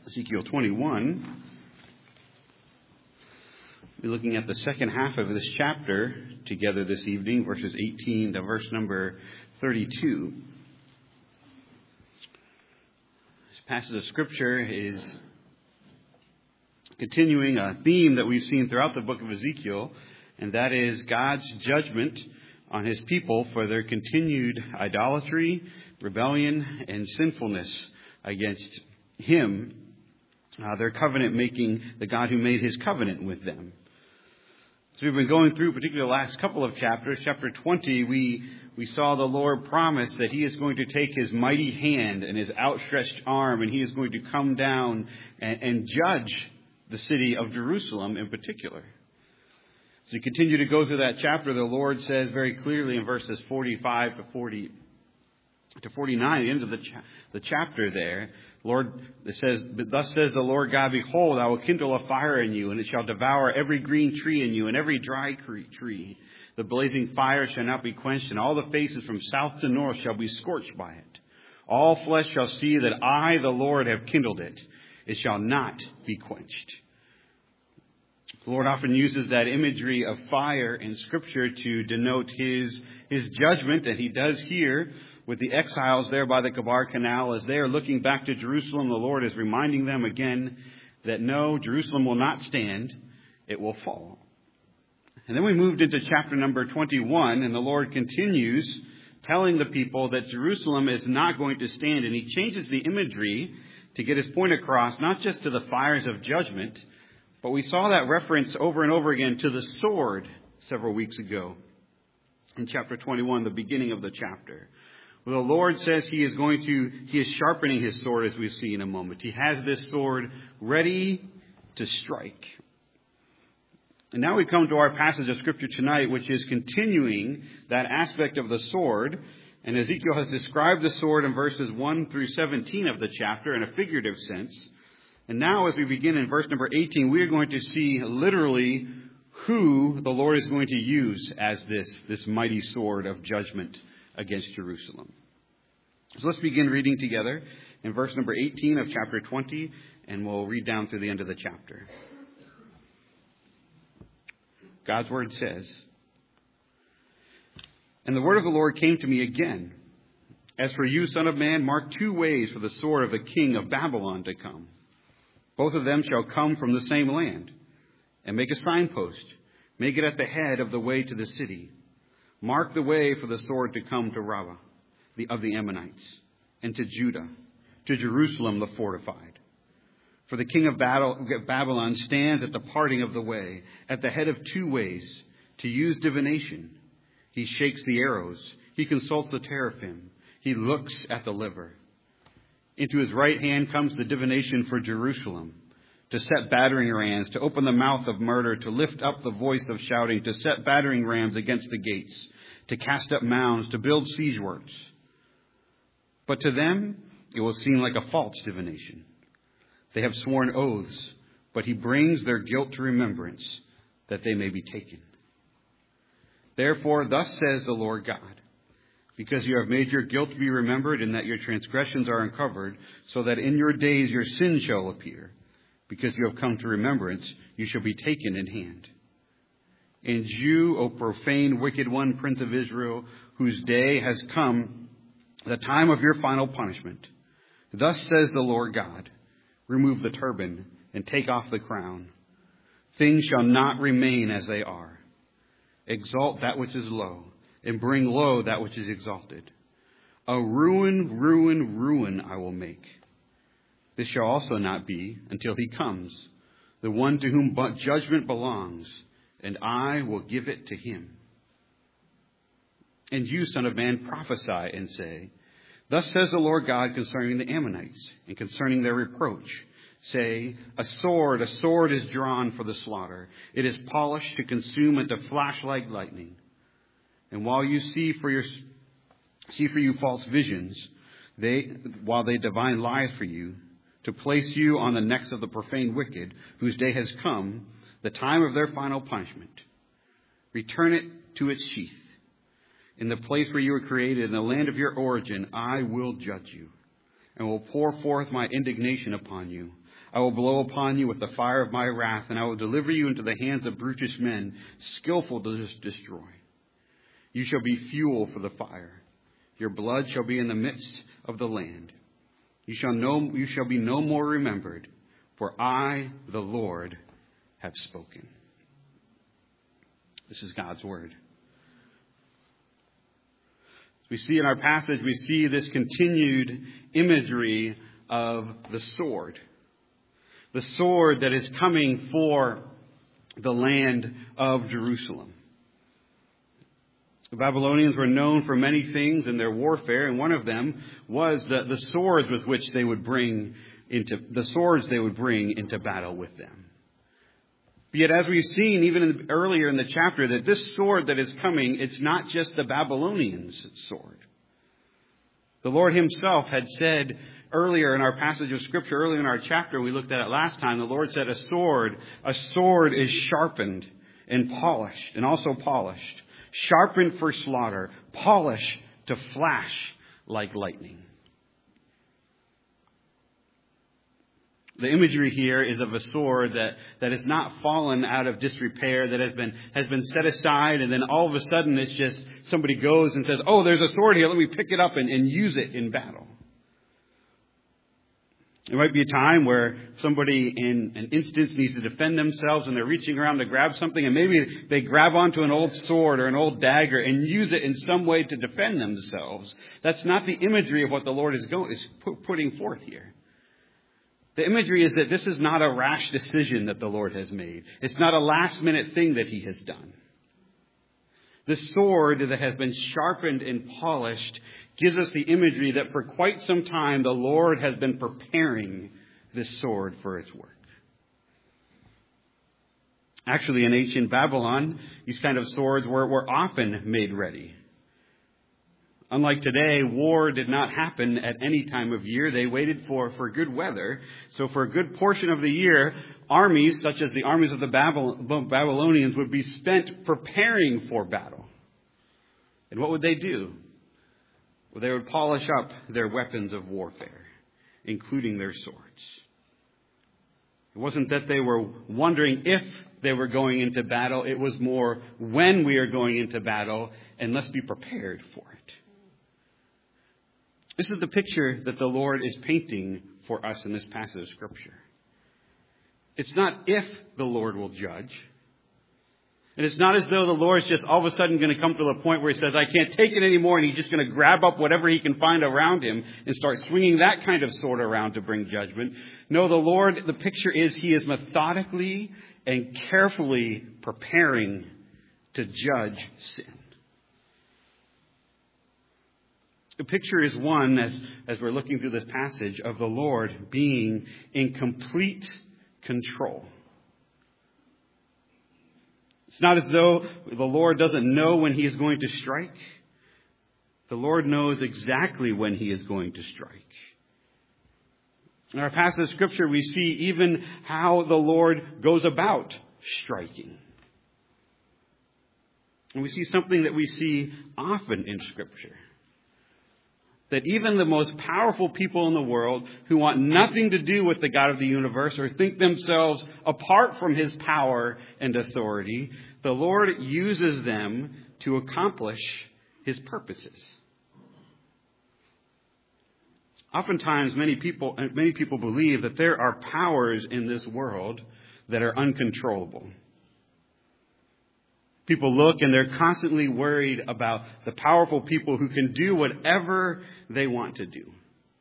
Ezekiel 21. We're looking at the second half of this chapter together this evening, verses 18 to verse number 32. This passage of Scripture is continuing a theme that we've seen throughout the book of Ezekiel, and that is God's judgment on His people for their continued idolatry, rebellion, and sinfulness against Him, their covenant making, the God who made His covenant with them. So we've been going through, particularly the last couple of chapters. Chapter 20, we saw the Lord promise that He is going to take His mighty hand and His outstretched arm, and He is going to come down and judge the city of Jerusalem in particular. As we continue to go through that chapter, the Lord says very clearly in verses 45 to 49, the end of the chapter there, Lord, it says, "Thus says the Lord God, behold, I will kindle a fire in you, and it shall devour every green tree in you, and every dry tree. The blazing fire shall not be quenched, and all the faces from south to north shall be scorched by it. All flesh shall see that I, the Lord, have kindled it. It shall not be quenched." The Lord often uses that imagery of fire in Scripture to denote His judgment, and He does here with the exiles there by the Kabar Canal. As they are looking back to Jerusalem, the Lord is reminding them again that no, Jerusalem will not stand, it will fall. And then we moved into chapter number 21, and the Lord continues telling the people that Jerusalem is not going to stand, and He changes the imagery to get His point across, not just to the fires of judgment, but we saw that reference over and over again to the sword several weeks ago in chapter 21, the beginning of the chapter. Well, the Lord says He is sharpening His sword, as we'll see in a moment. He has this sword ready to strike. And now we come to our passage of Scripture tonight, which is continuing that aspect of the sword. And Ezekiel has described the sword in verses 1 through 17 of the chapter in a figurative sense. And now as we begin in verse number 18, we are going to see literally who the Lord is going to use as this mighty sword of judgment against Jerusalem. So let's begin reading together in verse number 18 of chapter 20, and we'll read down through the end of the chapter. God's word says, "And the word of the Lord came to me again. As for you, son of man, mark 2 ways for the sword of the king of Babylon to come. Both of them shall come from the same land. And make a signpost. Make it at the head of the way to the city. Mark the way for the sword to come to Rabbah of the Ammonites, and to Judah, to Jerusalem the fortified. For the king of Babylon stands at the parting of the way, at the head of 2 ways, to use divination. He shakes the arrows. He consults the teraphim. He looks at the liver. Into his right hand comes the divination for Jerusalem, to set battering rams, to open the mouth of murder, to lift up the voice of shouting, to set battering rams against the gates, to cast up mounds, to build siege works. But to them it will seem like a false divination. They have sworn oaths, but He brings their guilt to remembrance, that they may be taken. Therefore, thus says the Lord God, because you have made your guilt to be remembered, and that your transgressions are uncovered, so that in your days your sin shall appear, because you have come to remembrance, you shall be taken in hand. And you, O profane, wicked one, Prince of Israel, whose day has come, the time of your final punishment. Thus says the Lord God, remove the turban and take off the crown. Things shall not remain as they are. Exalt that which is low, and bring low that which is exalted. A ruin, ruin, ruin I will make. This shall also not be until He comes, the one to whom judgment belongs, and I will give it to Him. And you, son of man, prophesy and say, thus says the Lord God concerning the Ammonites, and concerning their reproach. Say, a sword is drawn for the slaughter. It is polished to consume and to flash like lightning. And while you see for you false visions, while they divine lies for you, to place you on the necks of the profane wicked, whose day has come, the time of their final punishment. Return it to its sheath. In the place where you were created, in the land of your origin, I will judge you, and will pour forth my indignation upon you. I will blow upon you with the fire of my wrath, and I will deliver you into the hands of brutish men, skillful to destroy. You shall be fuel for the fire. Your blood shall be in the midst of the land. You shall be no more remembered, for I, the Lord, have spoken. This is God's word. As we see in our passage, we see this continued imagery of the sword. The sword that is coming for the land of Jerusalem. The Babylonians were known for many things in their warfare, and one of them was the swords with which they would bring into battle with them. But yet, as we've seen even earlier in the chapter, that this sword that is coming, it's not just the Babylonians' sword. The Lord himself had said earlier in our passage of Scripture, earlier in our chapter, we looked at it last time, the Lord said a sword is sharpened and polished, and also polished. Sharpened for slaughter, polished to flash like lightning. The imagery here is of a sword that has not fallen out of disrepair, that has been set aside, and then all of a sudden it's just somebody goes and says, oh, there's a sword here, let me pick it up and use it in battle. There might be a time where somebody in an instance needs to defend themselves and they're reaching around to grab something, and maybe they grab onto an old sword or an old dagger and use it in some way to defend themselves. That's not the imagery of what the Lord is putting forth here. The imagery is that this is not a rash decision that the Lord has made. It's not a last-minute thing that he has done. The sword that has been sharpened and polished gives us the imagery that for quite some time the Lord has been preparing this sword for its work. Actually, in ancient Babylon, these kind of swords were often made ready. Unlike today, war did not happen at any time of year. They waited for good weather. So for a good portion of the year, armies, such as the armies of the Babylonians, would be spent preparing for battle. And what would they do? Well, they would polish up their weapons of warfare, including their swords. It wasn't that they were wondering if they were going into battle. It was more when we are going into battle, and let's be prepared for it. This is the picture that the Lord is painting for us in this passage of Scripture. It's not if the Lord will judge. And it's not as though the Lord's just all of a sudden going to come to the point where he says, I can't take it anymore, and he's just going to grab up whatever he can find around him and start swinging that kind of sword around to bring judgment. No, the Lord, the picture is he is methodically and carefully preparing to judge sin. The picture is one, as we're looking through this passage, of the Lord being in complete control. It's not as though the Lord doesn't know when he is going to strike. The Lord knows exactly when he is going to strike. In our passage of Scripture, we see even how the Lord goes about striking. And we see something that we see often in Scripture. That even the most powerful people in the world who want nothing to do with the God of the universe or think themselves apart from his power and authority, the Lord uses them to accomplish his purposes. Oftentimes, many people believe that there are powers in this world that are uncontrollable. People look and they're constantly worried about the powerful people who can do whatever they want to do.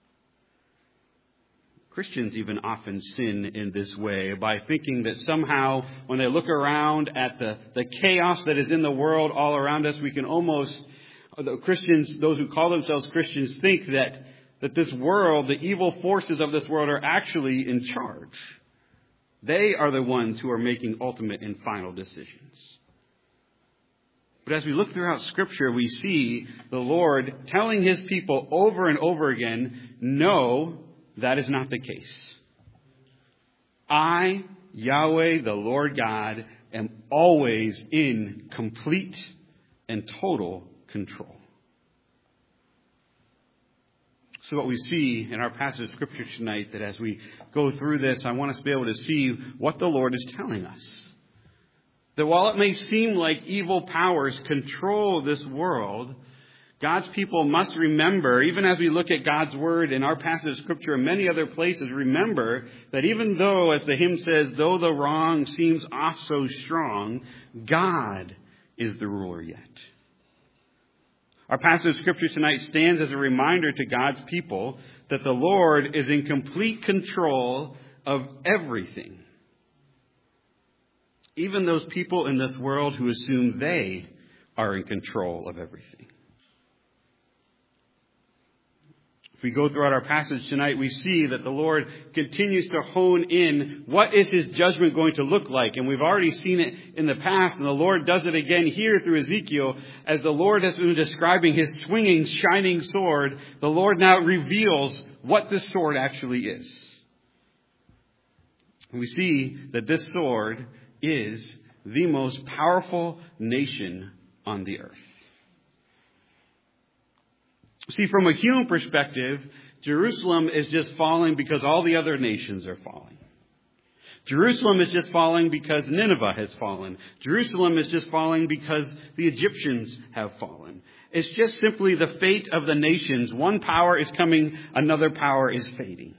Christians even often sin in this way by thinking that somehow when they look around at the chaos that is in the world all around us, we can almost, those who call themselves Christians, think that this world, the evil forces of this world are actually in charge. They are the ones who are making ultimate and final decisions. But as we look throughout Scripture, we see the Lord telling his people over and over again, no, that is not the case. I, Yahweh, the Lord God, am always in complete and total control. So what we see in our passage of Scripture tonight, that as we go through this, I want us to be able to see what the Lord is telling us. That while it may seem like evil powers control this world, God's people must remember, even as we look at God's Word in our passage of Scripture and many other places, remember that even though, as the hymn says, though the wrong seems oft so strong, God is the ruler yet. Our passage of Scripture tonight stands as a reminder to God's people that the Lord is in complete control of everything. Even those people in this world who assume they are in control of everything. If we go throughout our passage tonight, we see that the Lord continues to hone in what is His judgment going to look like. And we've already seen it in the past, and the Lord does it again here through Ezekiel. As the Lord has been describing His swinging, shining sword, the Lord now reveals what this sword actually is. We see that this sword is the most powerful nation on the earth. See, from a human perspective, Jerusalem is just falling because all the other nations are falling. Jerusalem is just falling because Nineveh has fallen. Jerusalem is just falling because the Egyptians have fallen. It's just simply the fate of the nations. One power is coming, another power is fading.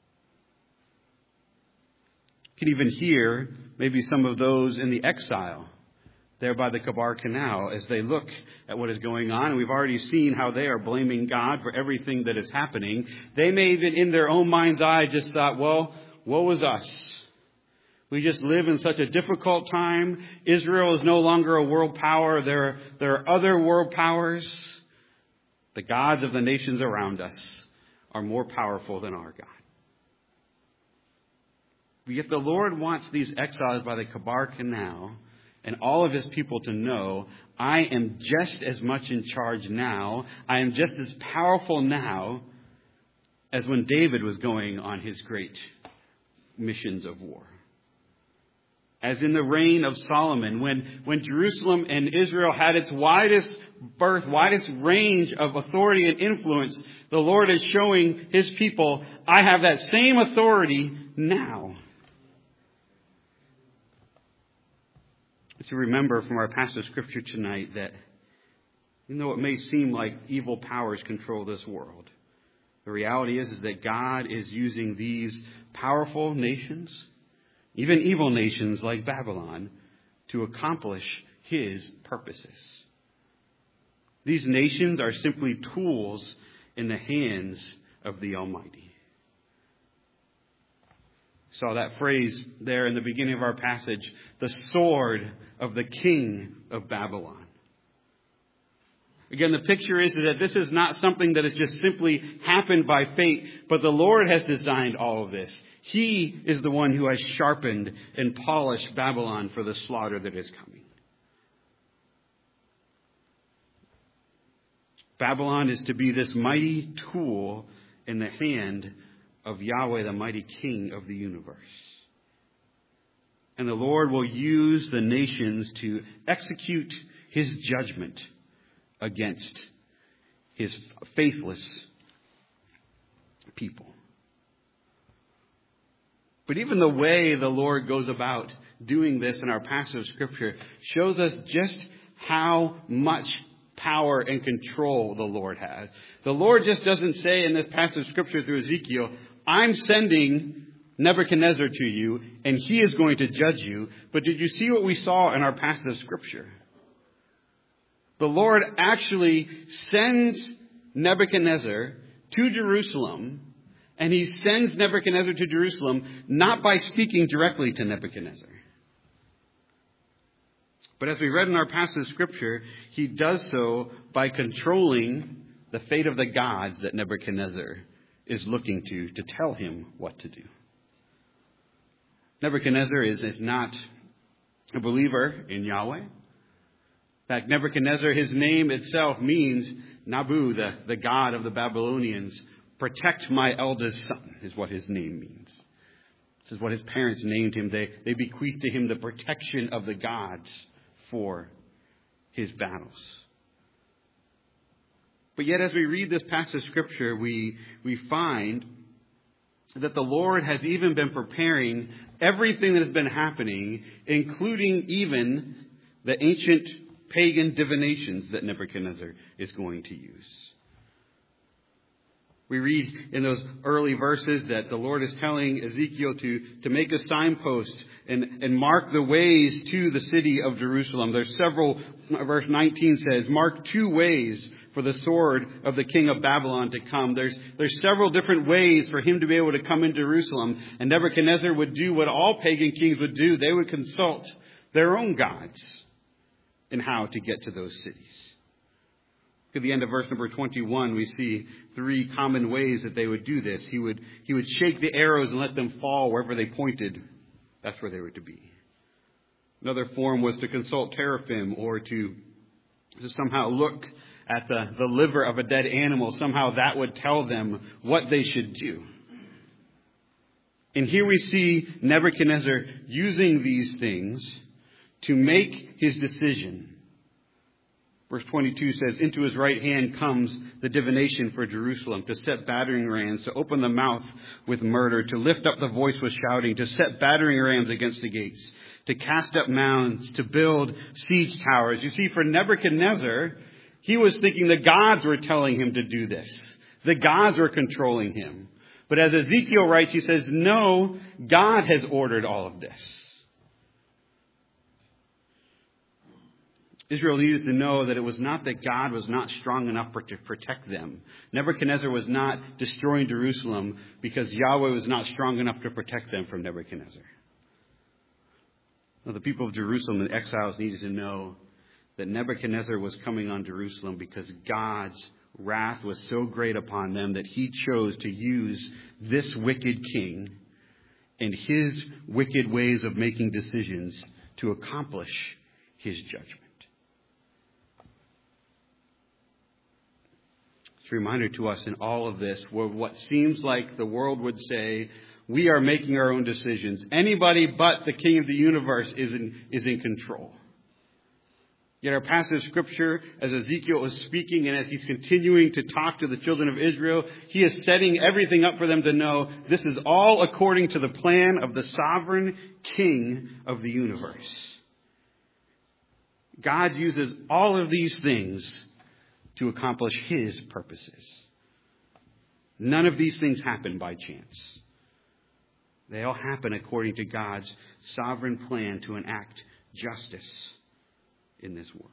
You can even hear maybe some of those in the exile there by the Kabar Canal as they look at what is going on. And we've already seen how they are blaming God for everything that is happening. They may even in their own mind's eye just thought, well, woe is us. We just live in such a difficult time. Israel is no longer a world power. There are other world powers. The gods of the nations around us are more powerful than our God. But yet the Lord wants these exiles by the Kabar Canal and all of His people to know, I am just as much in charge now. I am just as powerful now as when David was going on his great missions of war. As in the reign of Solomon, when Jerusalem and Israel had its widest birth, widest range of authority and influence, the Lord is showing His people, I have that same authority now. To remember from our passage of Scripture tonight that even though it may seem like evil powers control this world, the reality is that God is using these powerful nations, even evil nations like Babylon, to accomplish His purposes. These nations are simply tools in the hands of the Almighty. Saw that phrase there in the beginning of our passage, the sword of the king of Babylon. Again, the picture is that this is not something that has just simply happened by fate, but the Lord has designed all of this. He is the one who has sharpened and polished Babylon for the slaughter that is coming. Babylon is to be this mighty tool in the hand of Yahweh, the mighty King of the universe. And the Lord will use the nations to execute His judgment against His faithless people. But even the way the Lord goes about doing this in our passage of Scripture shows us just how much power and control the Lord has. The Lord just doesn't say in this passage of Scripture through Ezekiel, I'm sending Nebuchadnezzar to you, and he is going to judge you. But did you see what we saw in our passage of Scripture? The Lord actually sends Nebuchadnezzar to Jerusalem, and He sends Nebuchadnezzar to Jerusalem not by speaking directly to Nebuchadnezzar. But as we read in our passage of Scripture, He does so by controlling the fate of the gods that Nebuchadnezzar is looking to tell him what to do. Nebuchadnezzar is not a believer in Yahweh. In fact, Nebuchadnezzar, his name itself means Nabu, the god of the Babylonians. Protect my eldest son is what his name means. This is what his parents named him. They bequeathed to him the protection of the gods for his battles. But yet as we read this passage of Scripture, we find that the Lord has even been preparing everything that has been happening, including even the ancient pagan divinations that Nebuchadnezzar is going to use. We read in those early verses that the Lord is telling Ezekiel to make a signpost and mark the ways to the city of Jerusalem. There's several, verse 19 says, mark 2 ways for the sword of the king of Babylon to come. There's several different ways for him to be able to come into Jerusalem. And Nebuchadnezzar would do what all pagan kings would do. They would consult their own gods in how to get to those cities. At the end of verse number 21, we see 3 common ways that they would do this. He would shake the arrows and let them fall wherever they pointed. That's where they were to be. Another form was to consult teraphim, or to somehow look at the liver of a dead animal. Somehow that would tell them what they should do. And here we see Nebuchadnezzar using these things to make his decision. Verse 22 says, into his right hand comes the divination for Jerusalem, to set battering rams, to open the mouth with murder, to lift up the voice with shouting, to set battering rams against the gates, to cast up mounds, to build siege towers. You see, for Nebuchadnezzar, he was thinking the gods were telling him to do this. The gods were controlling him. But as Ezekiel writes, he says, no, God has ordered all of this. Israel needed to know that it was not that God was not strong enough to protect them. Nebuchadnezzar was not destroying Jerusalem because Yahweh was not strong enough to protect them from Nebuchadnezzar. No, the people of Jerusalem, the exiles, needed to know that Nebuchadnezzar was coming on Jerusalem because God's wrath was so great upon them that he chose to use this wicked king and his wicked ways of making decisions to accomplish his judgment. It's a reminder to us in all of this, where what seems like the world would say, we are making our own decisions. Anybody but the King of the universe is in control. Yet our passage of Scripture, as Ezekiel is speaking and as he's continuing to talk to the children of Israel, he is setting everything up for them to know this is all according to the plan of the sovereign King of the universe. God uses all of these things to accomplish his purposes. None of these things happen by chance. They all happen according to God's sovereign plan to enact justice in this world.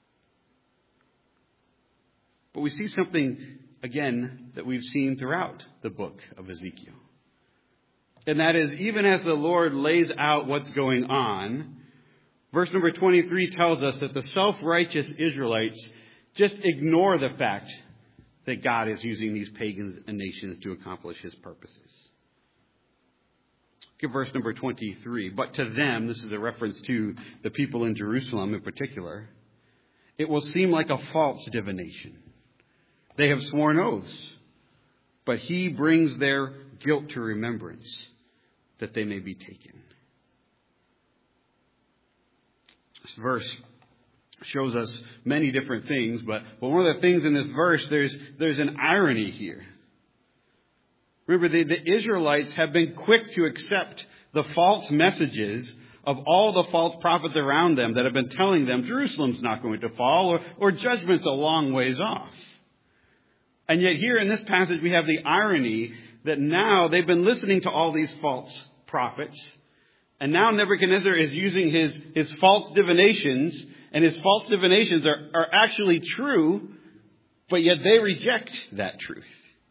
But we see something, again, that we've seen throughout the book of Ezekiel. And that is, even as the Lord lays out what's going on, verse number 23 tells us that the self-righteous Israelites just ignore the fact that God is using these pagans and nations to accomplish his purposes. Look at verse number 23. But to them, this is a reference to the people in Jerusalem in particular, it will seem like a false divination. They have sworn oaths, but he brings their guilt to remembrance that they may be taken. This verse shows us many different things, but one of the things in this verse, there's an irony here. Remember, the Israelites have been quick to accept the false messages of all the false prophets around them that have been telling them Jerusalem's not going to fall or judgment's a long ways off. And yet here in this passage we have the irony that now they've been listening to all these false prophets, and now Nebuchadnezzar is using his false divinations, and his false divinations are actually true, but yet they reject that truth.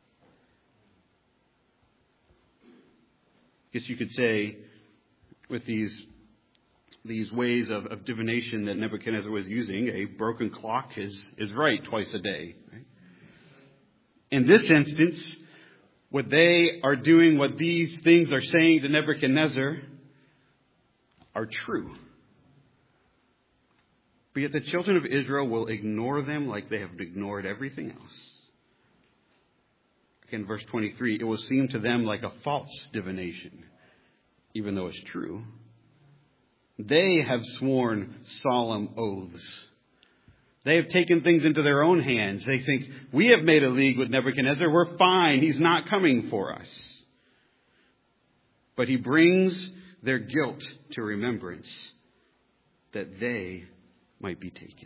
I guess you could say with these ways of divination that Nebuchadnezzar was using, a broken clock is right twice a day. Right? In this instance, what they are doing, what these things are saying to Nebuchadnezzar are true. But yet the children of Israel will ignore them like they have ignored everything else. Again, verse 23, it will seem to them like a false divination, even though it's true. They have sworn solemn oaths, They have taken things into their own hands. They think, we have made a league with Nebuchadnezzar. We're fine. He's not coming for us. But he brings their guilt to remembrance that they might be taken.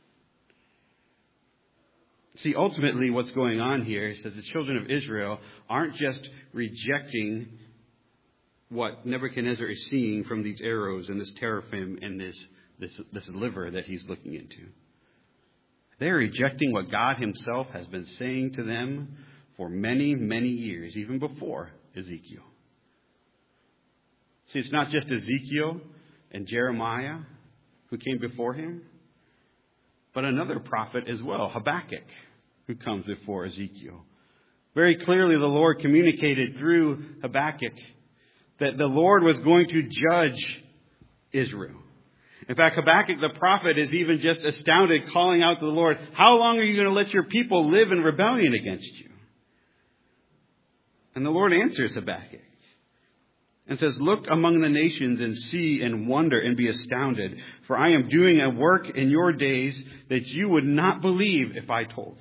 See, ultimately what's going on here is that the children of Israel aren't just rejecting what Nebuchadnezzar is seeing from these arrows and this teraphim and this liver that he's looking into. They're rejecting what God himself has been saying to them for many, many years, even before Ezekiel. See, it's not just Ezekiel and Jeremiah who came before him, but another prophet as well, Habakkuk, who comes before Ezekiel. Very clearly, the Lord communicated through Habakkuk that the Lord was going to judge Israel. In fact, Habakkuk the prophet is even just astounded, calling out to the Lord, how long are you going to let your people live in rebellion against you? And the Lord answers Habakkuk and says, look among the nations and see and wonder and be astounded, for I am doing a work in your days that you would not believe if told.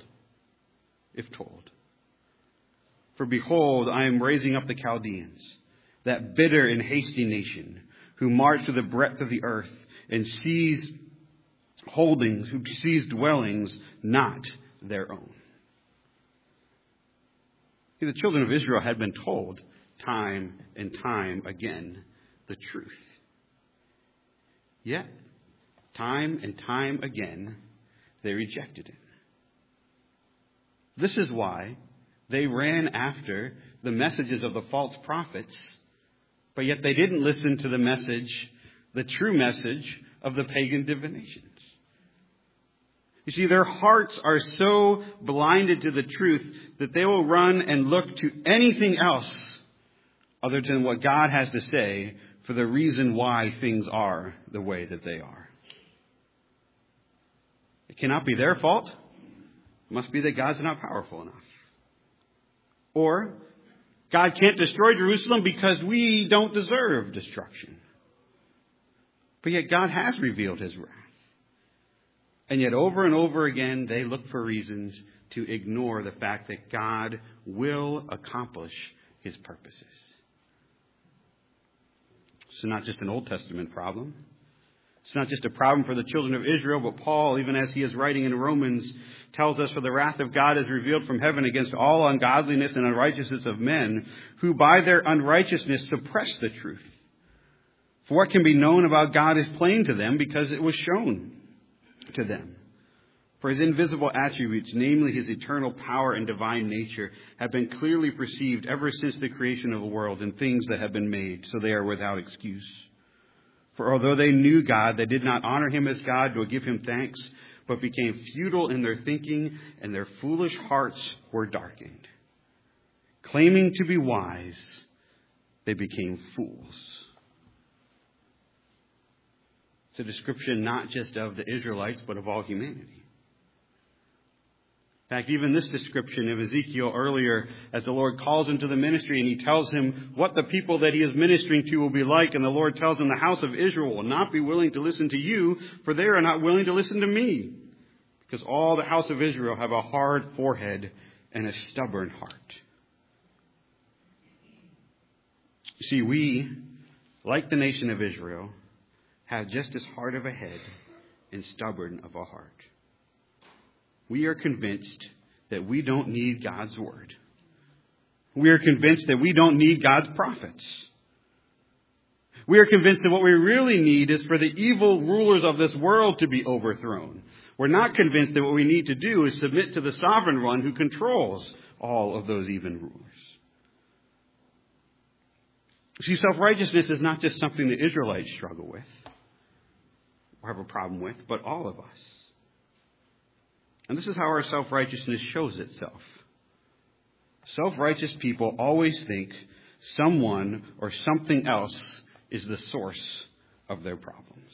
For behold, I am raising up the Chaldeans, that bitter and hasty nation, who march to the breadth of the earth and seize holdings, who seize dwellings not their own. See, the children of Israel had been told time and time again the truth. Yet, time and time again, they rejected it. This is why they ran after the messages of the false prophets, but yet they didn't listen to the true message of the pagan divinations. You see, their hearts are so blinded to the truth that they will run and look to anything else other than what God has to say for the reason why things are the way that they are. It cannot be their fault. It must be that God's not powerful enough. Or, God can't destroy Jerusalem because we don't deserve destruction. But yet God has revealed his wrath. And yet over and over again, they look for reasons to ignore the fact that God will accomplish his purposes. It's not just an Old Testament problem. It's not just a problem for the children of Israel, but Paul, even as he is writing in Romans, tells us, for the wrath of God is revealed from heaven against all ungodliness and unrighteousness of men, who by their unrighteousness suppress the truth. For what can be known about God is plain to them, because it was shown to them. For his invisible attributes, namely his eternal power and divine nature, have been clearly perceived ever since the creation of the world and things that have been made, so they are without excuse. For although they knew God, they did not honor him as God or give him thanks, but became futile in their thinking, and their foolish hearts were darkened. Claiming to be wise, they became fools. It's a description not just of the Israelites, but of all humanity. In fact, even this description of Ezekiel earlier, as the Lord calls him to the ministry and he tells him what the people that he is ministering to will be like. And the Lord tells him, the house of Israel will not be willing to listen to you, for they are not willing to listen to me. Because all the house of Israel have a hard forehead and a stubborn heart. You see, we, like the nation of Israel, have just as hard of a head and stubborn of a heart. We are convinced that we don't need God's word. We are convinced that we don't need God's prophets. We are convinced that what we really need is for the evil rulers of this world to be overthrown. We're not convinced that what we need to do is submit to the sovereign one who controls all of those evil rulers. See, self-righteousness is not just something the Israelites struggle with or have a problem with, but all of us. And this is how our self-righteousness shows itself. Self-righteous people always think someone or something else is the source of their problems.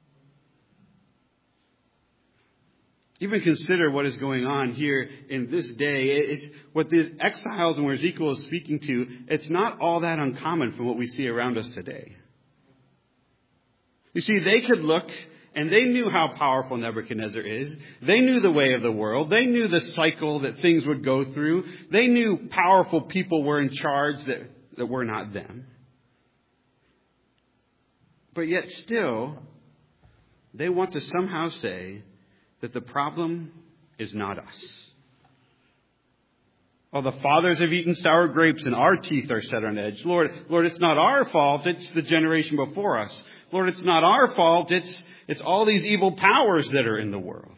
Even consider what is going on here in this day. It's what the exiles and where Ezekiel is speaking to, it's not all that uncommon from what we see around us today. You see, they could look And they knew how powerful Nebuchadnezzar is. They knew the way of the world. They knew the cycle that things would go through. They knew powerful people were in charge that were not them. But yet still, they want to somehow say that the problem is not us. Oh, the fathers have eaten sour grapes and our teeth are set on edge. Lord, it's not our fault. It's the generation before us. Lord, it's not our fault. It's all these evil powers that are in the world.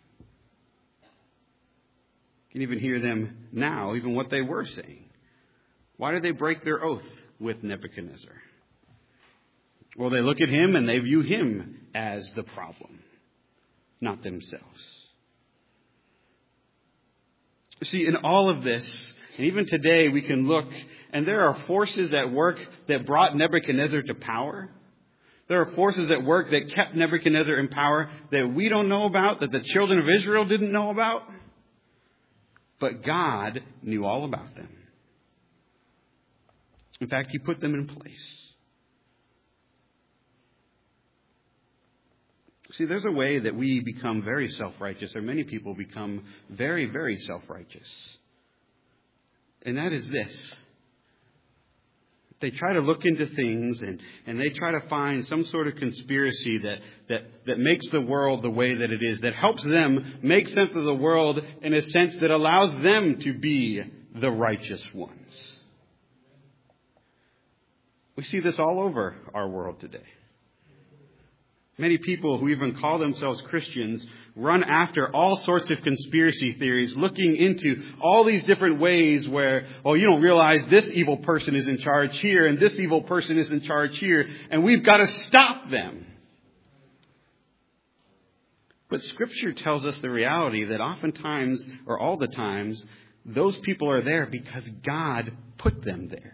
You can even hear them now, even what they were saying. Why did they break their oath with Nebuchadnezzar? Well, they look at him and they view him as the problem, not themselves. See, in all of this, and even today we can look, and there are forces at work that brought Nebuchadnezzar to power. There are forces at work that kept Nebuchadnezzar in power that we don't know about, that the children of Israel didn't know about. But God knew all about them. In fact, He put them in place. See, there's a way that we become very self-righteous, or many people become very, very self-righteous. And that is this. They try to look into things and they try to find some sort of conspiracy that makes the world the way that it is, that helps them make sense of the world in a sense that allows them to be the righteous ones. We see this all over our world today. Many people who even call themselves Christians run after all sorts of conspiracy theories, looking into all these different ways where, oh, you don't realize this evil person is in charge here and this evil person is in charge here, and we've got to stop them. But Scripture tells us the reality that oftentimes, or all the times, those people are there because God put them there.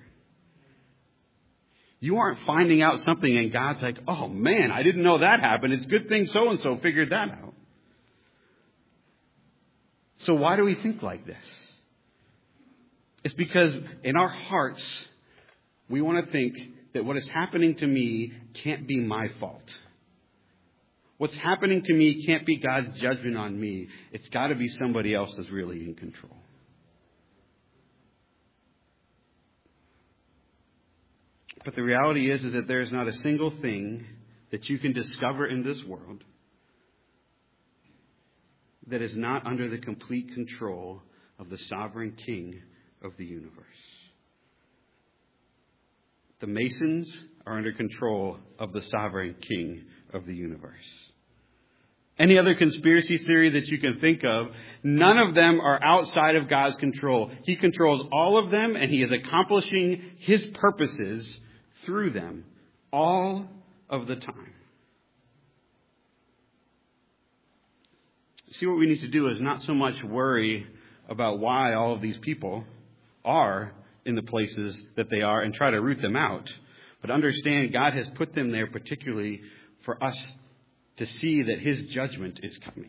You aren't finding out something and God's like, oh man, I didn't know that happened. It's a good thing so-and-so figured that out. So why do we think like this? It's because in our hearts, we want to think that what is happening to me can't be my fault. What's happening to me can't be God's judgment on me. It's got to be somebody else that's really in control. But the reality is that there is not a single thing that you can discover in this world that is not under the complete control of the sovereign King of the universe. The Masons are under control of the sovereign King of the universe. Any other conspiracy theory that you can think of, none of them are outside of God's control. He controls all of them, and He is accomplishing His purposes through them all of the time. See, what we need to do is not so much worry about why all of these people are in the places that they are and try to root them out, but understand God has put them there particularly for us to see that His judgment is coming.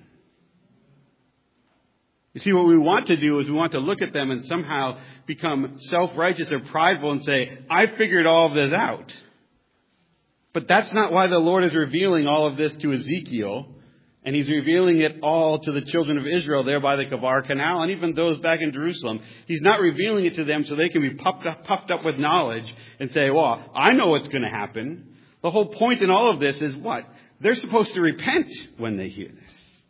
You see, what we want to do is we want to look at them and somehow become self-righteous or prideful and say, I figured all of this out. But that's not why the Lord is revealing all of this to Ezekiel. And He's revealing it all to the children of Israel there by the Kabar Canal and even those back in Jerusalem. He's not revealing it to them so they can be puffed up with knowledge and say, well, I know what's going to happen. The whole point in all of this is what? They're supposed to repent when they hear this.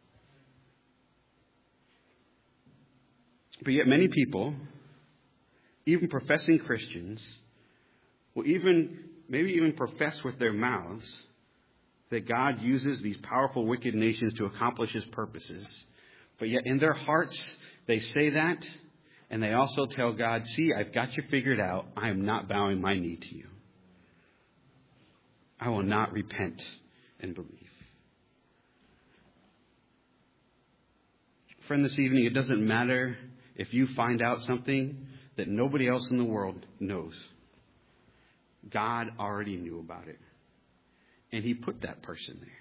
But yet many people, even professing Christians, will maybe even profess with their mouths that God uses these powerful wicked nations to accomplish His purposes. But yet in their hearts, they say that, and they also tell God, see, I've got you figured out. I am not bowing my knee to you. I will not repent and believe. Friend, this evening, it doesn't matter if you find out something that nobody else in the world knows. God already knew about it. And He put that person there.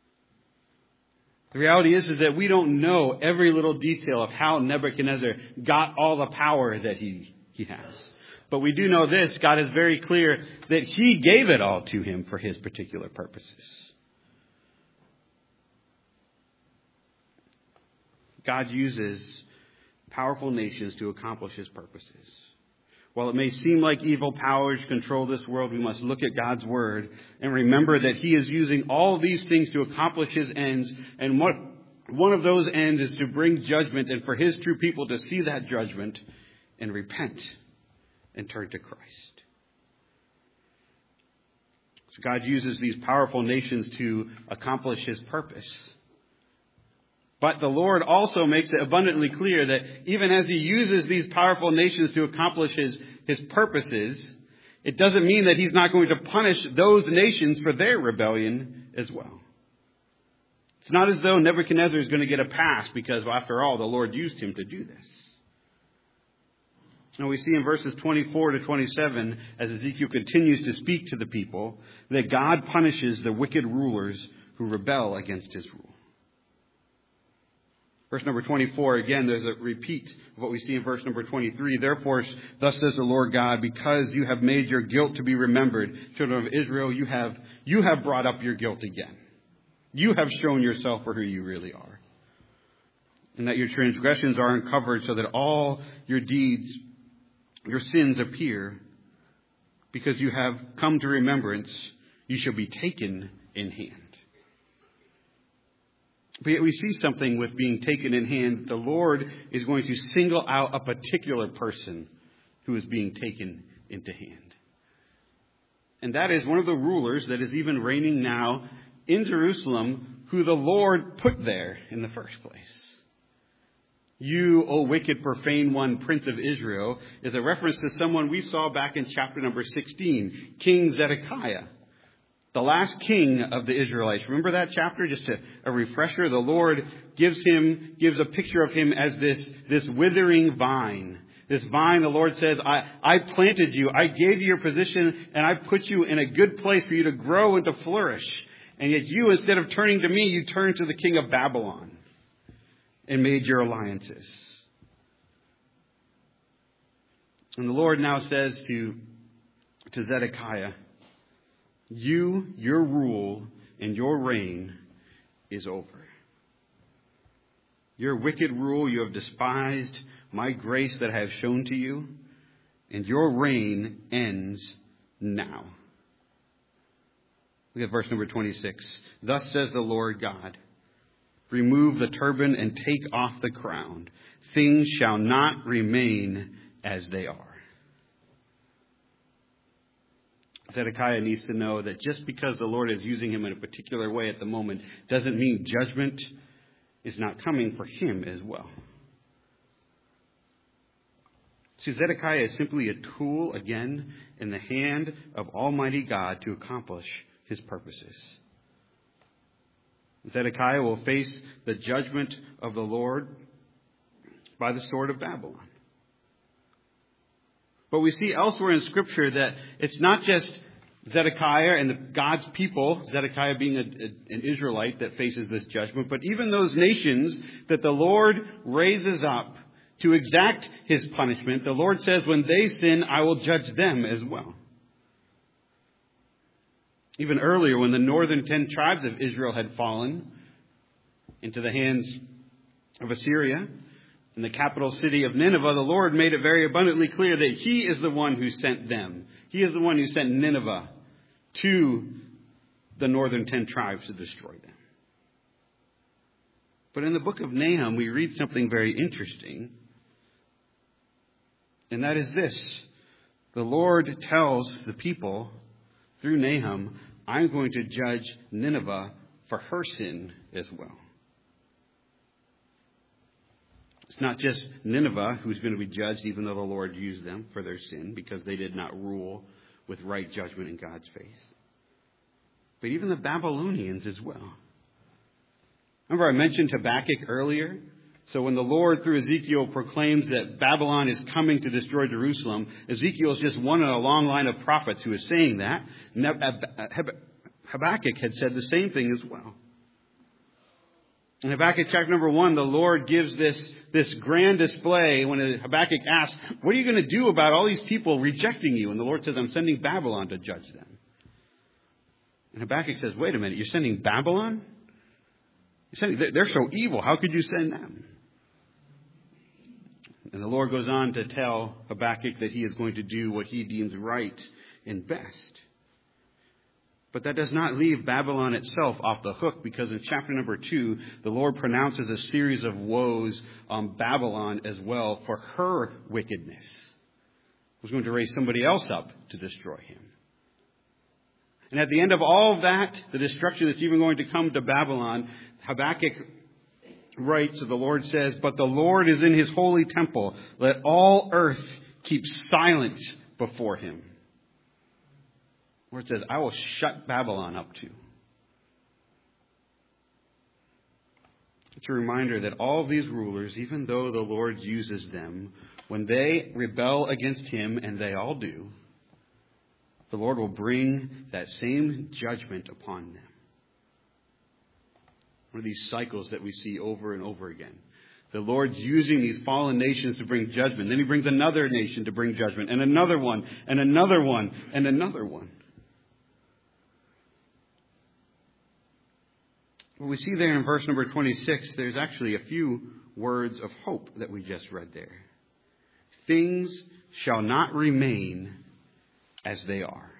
The reality is that we don't know every little detail of how Nebuchadnezzar got all the power that he has. But we do know this, God is very clear that He gave it all to him for His particular purposes. God uses powerful nations to accomplish his purposes. While it may seem like evil powers control this world, we must look at God's word and remember that he is using all of these things to accomplish his ends. And one of those ends is to bring judgment and for his true people to see that judgment and repent and turn to Christ. So God uses these powerful nations to accomplish his purpose. But the Lord also makes it abundantly clear that even as he uses these powerful nations to accomplish his purposes, it doesn't mean that he's not going to punish those nations for their rebellion as well. It's not as though Nebuchadnezzar is going to get a pass because, after all, the Lord used him to do this. Now we see in verses 24 to 27, as Ezekiel continues to speak to the people, that God punishes the wicked rulers who rebel against his rule. Verse number 24, again, there's a repeat of what we see in verse number 23. Therefore, thus says the Lord God, because you have made your guilt to be remembered, children of Israel, you have brought up your guilt again. You have shown yourself for who you really are. And that your transgressions are uncovered so that all your deeds, your sins appear. Because you have come to remembrance, you shall be taken in hand. But yet we see something with being taken in hand. The Lord is going to single out a particular person who is being taken into hand. And that is one of the rulers that is even reigning now in Jerusalem, who the Lord put there in the first place. You, O wicked, profane one, Prince of Israel, is a reference to someone we saw back in chapter number 16, King Zedekiah. The last king of the Israelites. Remember that chapter? Just a refresher. The Lord gives a picture of him as this withering vine. This vine, the Lord says, I planted you. I gave you your position and I put you in a good place for you to grow and to flourish. And yet you, instead of turning to me, you turned to the king of Babylon and made your alliances. And the Lord now says to Zedekiah, your rule and your reign is over. Your wicked rule, you have despised my grace that I have shown to you, and your reign ends now. Look at verse number 26. Thus says the Lord God, remove the turban and take off the crown. Things shall not remain as they are. Zedekiah needs to know that just because the Lord is using him in a particular way at the moment doesn't mean judgment is not coming for him as well. See, Zedekiah is simply a tool, again, in the hand of Almighty God to accomplish his purposes. Zedekiah will face the judgment of the Lord by the sword of Babylon. But we see elsewhere in Scripture that it's not just Zedekiah and God's people, Zedekiah being an Israelite that faces this judgment, but even those nations that the Lord raises up to exact his punishment. The Lord says, when they sin, I will judge them as well. Even earlier, when the northern 10 tribes of Israel had fallen into the hands of Assyria, in the capital city of Nineveh, the Lord made it very abundantly clear that he is the one who sent them. He is the one who sent Nineveh to the northern 10 tribes to destroy them. But in the book of Nahum, we read something very interesting. And that is this. The Lord tells the people through Nahum, I'm going to judge Nineveh for her sin as well. It's not just Nineveh who's going to be judged, even though the Lord used them for their sin, because they did not rule with right judgment in God's face. But even the Babylonians as well. Remember I mentioned Habakkuk earlier? So when the Lord, through Ezekiel, proclaims that Babylon is coming to destroy Jerusalem, Ezekiel is just one in a long line of prophets who is saying that. Habakkuk had said the same thing as well. In Habakkuk chapter number 1, the Lord gives this grand display when Habakkuk asks, what are you going to do about all these people rejecting you? And the Lord says, I'm sending Babylon to judge them. And Habakkuk says, wait a minute, you're sending Babylon? They're so evil. How could you send them? And the Lord goes on to tell Habakkuk that he is going to do what he deems right and best. But that does not leave Babylon itself off the hook, because in chapter number 2, the Lord pronounces a series of woes on Babylon as well for her wickedness. He was going to raise somebody else up to destroy him. And at the end of all of that, the destruction that's even going to come to Babylon, Habakkuk writes, the Lord says, "But the Lord is in his holy temple. Let all earth keep silent before him." The Lord says, "I will shut Babylon up too." It's a reminder that all of these rulers, even though the Lord uses them, when they rebel against him, and they all do, the Lord will bring that same judgment upon them. One of these cycles that we see over and over again. The Lord's using these fallen nations to bring judgment. Then he brings another nation to bring judgment, and another one, and another one, and another one. What we see there in verse number 26, there's actually a few words of hope that we just read there. Things shall not remain as they are.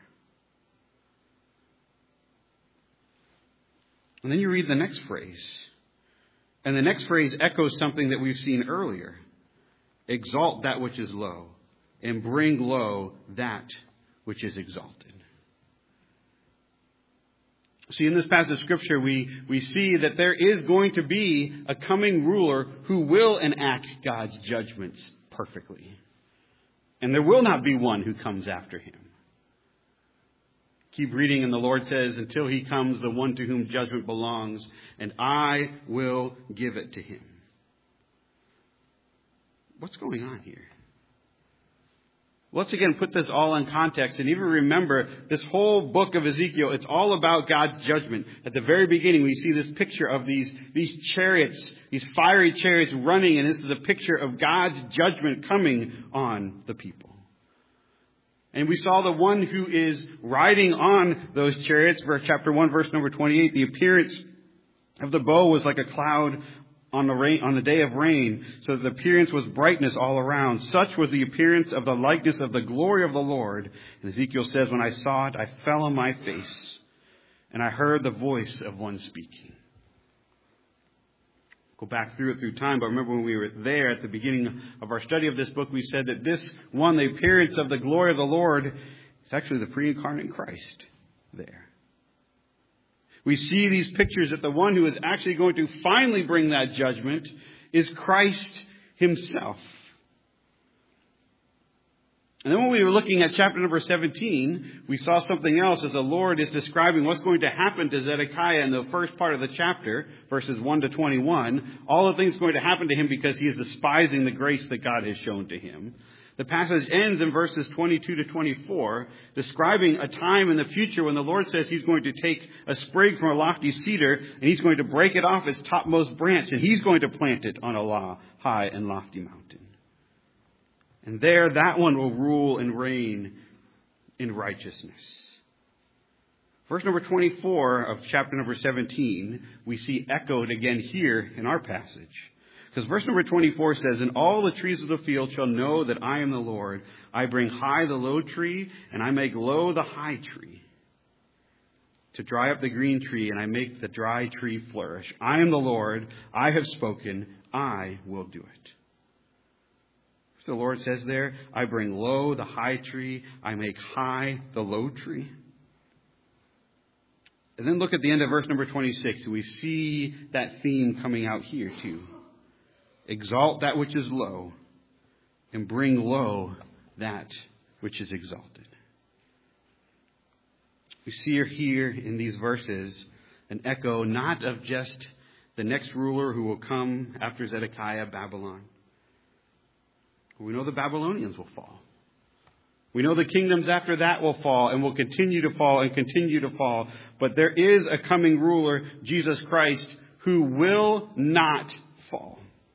And then you read the next phrase. And the next phrase echoes something that we've seen earlier. Exalt that which is low, and bring low that which is exalted. See, in this passage of Scripture, we see that there is going to be a coming ruler who will enact God's judgments perfectly. And there will not be one who comes after him. Keep reading, and the Lord says, "Until he comes, the one to whom judgment belongs, and I will give it to him." What's going on here? Let's again put this all in context and even remember this whole book of Ezekiel. It's all about God's judgment. At the very beginning, we see this picture of these chariots, these fiery chariots running, and this is a picture of God's judgment coming on the people. And we saw the one who is riding on those chariots, chapter 1, verse number 28. The appearance of the bow was like a cloud on the day of rain, so that the appearance was brightness all around. Such was the appearance of the likeness of the glory of the Lord. And Ezekiel says, "When I saw it, I fell on my face, and I heard the voice of one speaking." Go back through it through time, but remember when we were there at the beginning of our study of this book, we said that this one, the appearance of the glory of the Lord, is actually the pre-incarnate Christ there. We see these pictures that the one who is actually going to finally bring that judgment is Christ himself. And then when we were looking at chapter number 17, we saw something else as the Lord is describing what's going to happen to Zedekiah in the first part of the chapter, verses 1 to 21. All the things going to happen to him because he is despising the grace that God has shown to him. The passage ends in verses 22 to 24, describing a time in the future when the Lord says he's going to take a sprig from a lofty cedar and he's going to break it off its topmost branch and he's going to plant it on a high and lofty mountain. And there, that one will rule and reign in righteousness. Verse number 24 of chapter number 17, we see echoed again here in our passage. Because verse number 24 says, "And all the trees of the field shall know that I am the Lord. I bring high the low tree, and I make low the high tree. To dry up the green tree, and I make the dry tree flourish. I am the Lord. I have spoken. I will do it." The Lord says there, "I bring low the high tree. I make high the low tree." And then look at the end of verse number 26. We see that theme coming out here too. Exalt that which is low, and bring low that which is exalted. We see here in these verses an echo not of just the next ruler who will come after Zedekiah, Babylon. We know the Babylonians will fall. We know the kingdoms after that will fall and will continue to fall and continue to fall. But there is a coming ruler, Jesus Christ, who will not fall.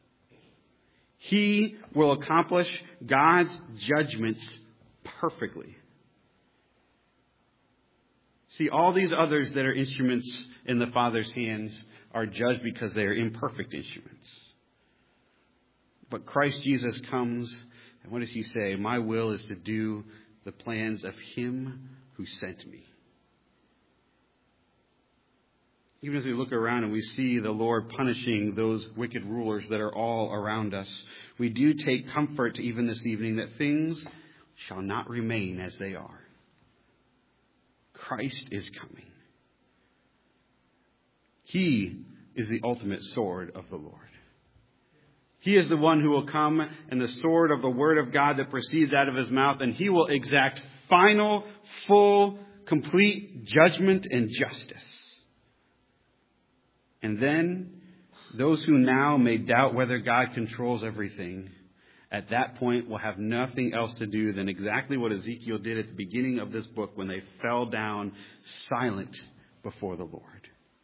He will accomplish God's judgments perfectly. See, all these others that are instruments in the Father's hands are judged because they are imperfect instruments. But Christ Jesus comes, and what does he say? My will is to do the plans of him who sent me. Even as we look around and we see the Lord punishing those wicked rulers that are all around us, we do take comfort even this evening that things shall not remain as they are. Christ is coming. He is the ultimate sword of the Lord. He is the one who will come, and the sword of the Word of God that proceeds out of his mouth, and he will exact final, full, complete judgment and justice. And then those who now may doubt whether God controls everything, at that point will have nothing else to do than exactly what Ezekiel did at the beginning of this book when they fell down silent before the Lord.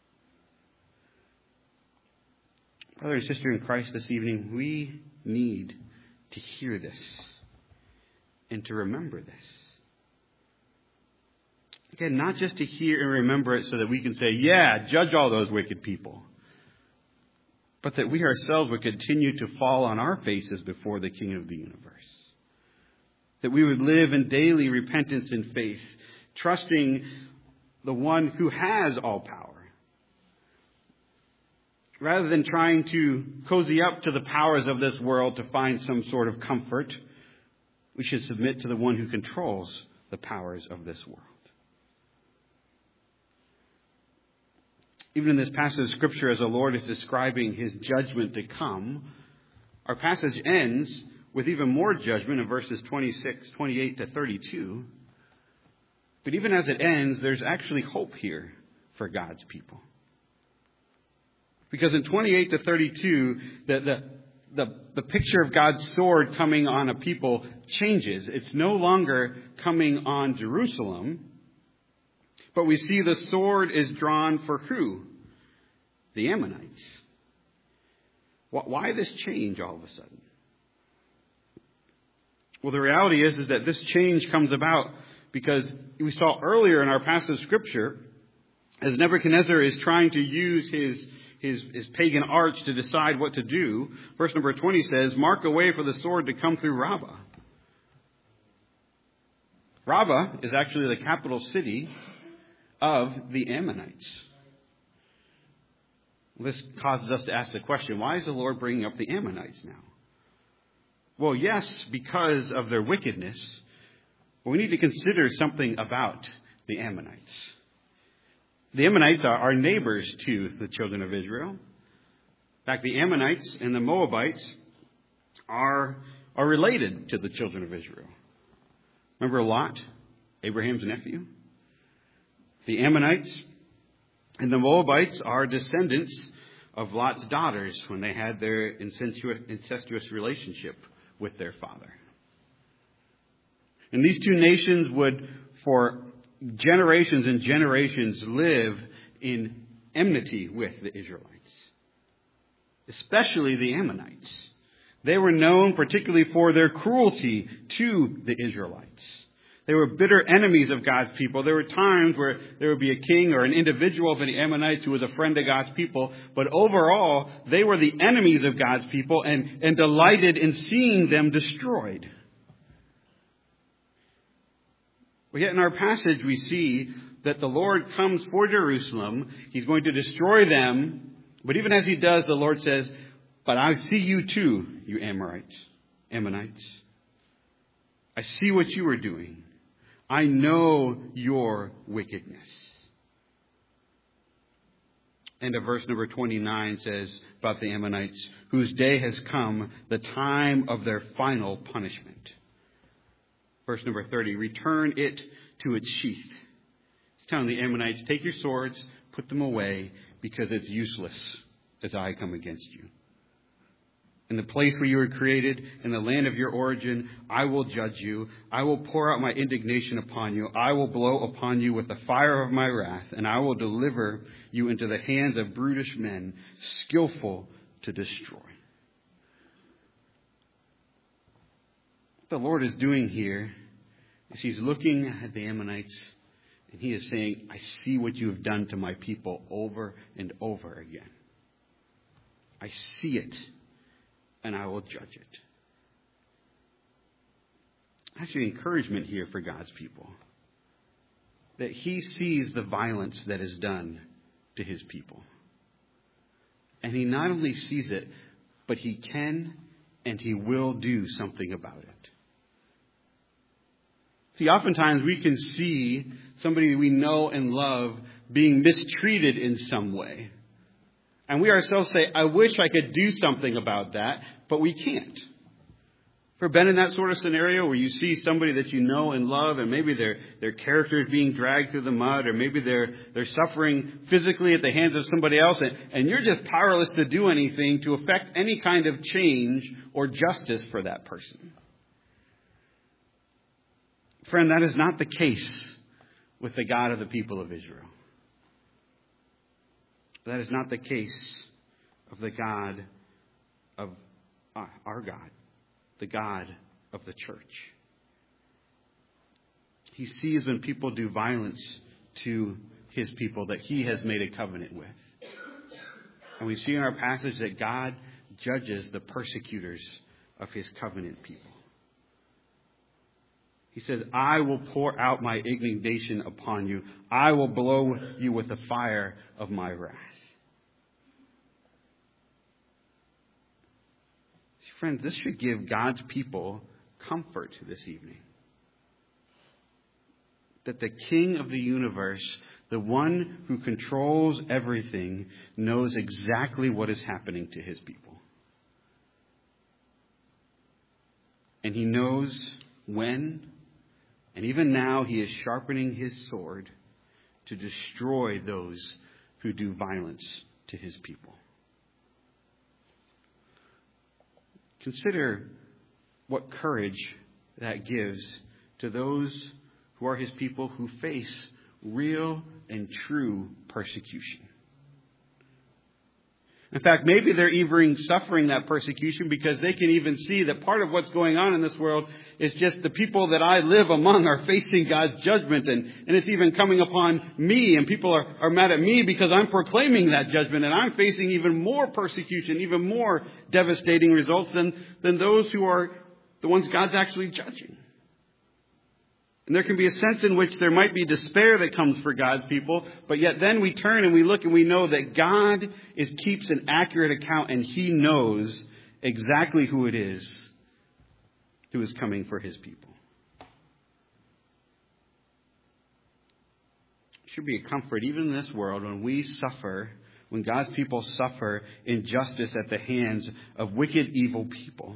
Brother and sister in Christ, this evening, we need to hear this and to remember this. Again, not just to hear and remember it so that we can say, yeah, judge all those wicked people. But that we ourselves would continue to fall on our faces before the King of the universe. That we would live in daily repentance and faith, trusting the one who has all power. Rather than trying to cozy up to the powers of this world to find some sort of comfort, we should submit to the one who controls the powers of this world. Even in this passage of Scripture, as the Lord is describing his judgment to come, our passage ends with even more judgment in verses 28 to 32. But even as it ends, there's actually hope here for God's people. Because in 28 to 32, the picture of God's sword coming on a people changes. It's no longer coming on Jerusalem, but we see the sword is drawn for who? The Ammonites. Why this change all of a sudden? Well, the reality is that this change comes about because we saw earlier in our passage of Scripture, as Nebuchadnezzar is trying to use his pagan arch to decide what to do, verse number 20 says, mark a way for the sword to come through Rabbah. Rabbah is actually the capital city of the Ammonites. This causes us to ask the question, why is the Lord bringing up the Ammonites now? Well, yes, because of their wickedness, but we need to consider something about the Ammonites. The Ammonites are neighbors to the children of Israel. In fact, the Ammonites and the Moabites are related to the children of Israel. Remember Lot, Abraham's nephew? The Ammonites and the Moabites are descendants of Lot's daughters when they had their incestuous relationship with their father. And these two nations would, for generations and generations, live in enmity with the Israelites, especially the Ammonites. They were known particularly for their cruelty to the Israelites. They were bitter enemies of God's people. There were times where there would be a king or an individual of the Ammonites who was a friend of God's people, but overall, they were the enemies of God's people and delighted in seeing them destroyed. But yet in our passage we see that the Lord comes for Jerusalem. He's going to destroy them. But even as he does, the Lord says, but I see you too, you Ammonites. I see what you are doing. I know your wickedness. And verse number 29 says about the Ammonites, whose day has come, the time of their final punishment. Verse number 30, return it to its sheath. It's telling the Ammonites, take your swords, put them away, because it's useless as I come against you. In the place where you were created, in the land of your origin, I will judge you. I will pour out my indignation upon you. I will blow upon you with the fire of my wrath, and I will deliver you into the hands of brutish men, skillful to destroy. What the Lord is doing here is he's looking at the Ammonites, and he is saying, I see what you have done to my people over and over again. I see it. and I will judge it. Actually, encouragement here for God's people. That he sees the violence that is done to his people. And he not only sees it, but he can and he will do something about it. See, oftentimes we can see somebody we know and love being mistreated in some way. And we ourselves say, I wish I could do something about that, but we can't. Ever been in that sort of scenario where you see somebody that you know and love, and maybe their character is being dragged through the mud, or maybe they're suffering physically at the hands of somebody else, and you're just powerless to do anything to affect any kind of change or justice for that person? Friend, that is not the case with the God of the people of Israel. That is not the case of the God of our God. The God of the church. He sees when people do violence to his people that he has made a covenant with. And we see in our passage that God judges the persecutors of his covenant people. He says, I will pour out my indignation upon you. I will blow you with the fire of my wrath. Friends, this should give God's people comfort this evening. That the King of the universe, the one who controls everything, knows exactly what is happening to his people. And he knows when, and even now he is sharpening his sword to destroy those who do violence to his people. Consider what courage that gives to those who are his people who face real and true persecution. In fact, maybe they're even suffering that persecution because they can even see that part of what's going on in this world is just the people that I live among are facing God's judgment. And it's even coming upon me. And people are mad at me because I'm proclaiming that judgment. And I'm facing even more persecution, even more devastating results than those who are the ones God's actually judging. And there can be a sense in which there might be despair that comes for God's people, but yet then we turn and we look and we know that God keeps an accurate account and he knows exactly who it is who is coming for his people. It should be a comfort even in this world when we suffer, when God's people suffer injustice at the hands of wicked, evil people,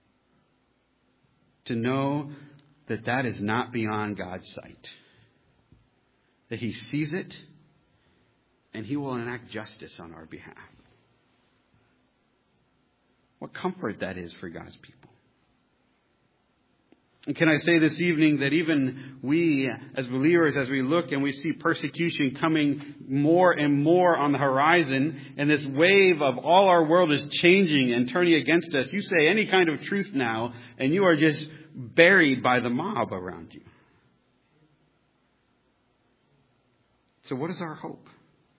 to know that is not beyond God's sight. That he sees it and he will enact justice on our behalf. What comfort that is for God's people. And can I say this evening that even we as believers, as we look and we see persecution coming more and more on the horizon, and this wave of all our world is changing and turning against us, you say any kind of truth now and you are just buried by the mob around you. So what is our hope?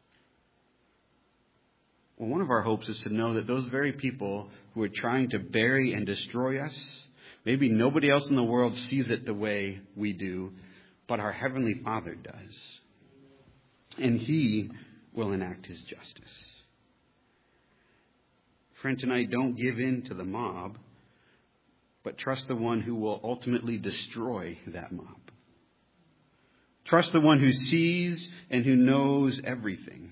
Well, one of our hopes is to know that those very people who are trying to bury and destroy us, maybe nobody else in the world sees it the way we do, but our Heavenly Father does. And he will enact his justice. Friend, tonight, don't give in to the mob, but trust the one who will ultimately destroy that mob. Trust the one who sees and who knows everything.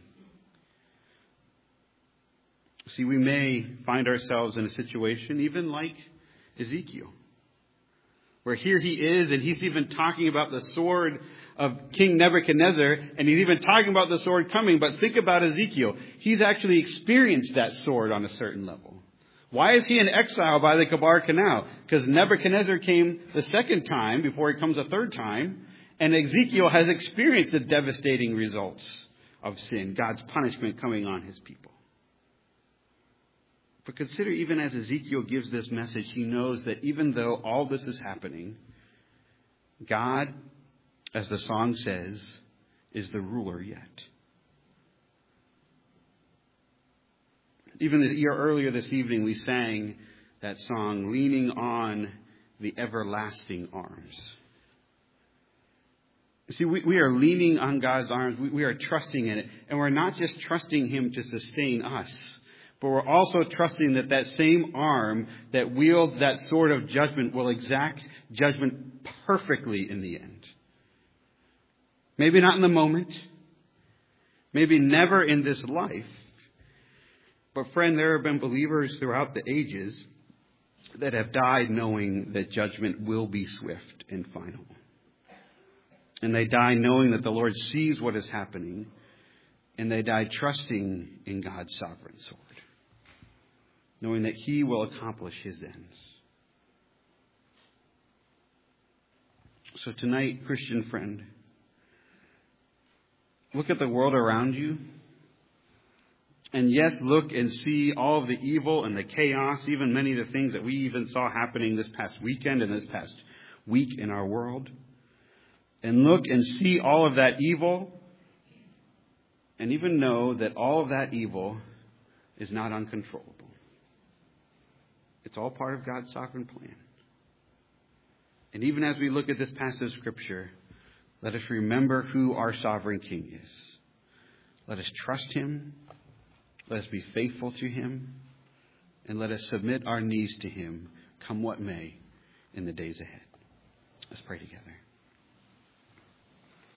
See, we may find ourselves in a situation even like Ezekiel, where here he is and he's even talking about the sword of King Nebuchadnezzar, and he's even talking about the sword coming. But think about Ezekiel. He's actually experienced that sword on a certain level. Why is he in exile by the Kabar Canal? Because Nebuchadnezzar came the second time before he comes a third time. And Ezekiel has experienced the devastating results of sin, God's punishment coming on his people. But consider, even as Ezekiel gives this message, he knows that even though all this is happening, God, as the song says, is the ruler yet. Even earlier this evening, we sang that song, leaning on the everlasting arms. You see, we are leaning on God's arms. We are trusting in it. And we're not just trusting Him to sustain us, but we're also trusting that that same arm that wields that sword of judgment will exact judgment perfectly in the end. Maybe not in the moment. Maybe never in this life. But friend, there have been believers throughout the ages that have died knowing that judgment will be swift and final. And they die knowing that the Lord sees what is happening. And they die trusting in God's sovereign sword, knowing that He will accomplish His ends. So tonight, Christian friend, look at the world around you. And yes, look and see all of the evil and the chaos, even many of the things that we even saw happening this past weekend and this past week in our world. And look and see all of that evil, and even know that all of that evil is not uncontrollable. It's all part of God's sovereign plan. And even as we look at this passage of Scripture, let us remember who our sovereign King is. Let us trust Him. Let us be faithful to Him. And let us submit our knees to Him, come what may, in the days ahead. Let's pray together.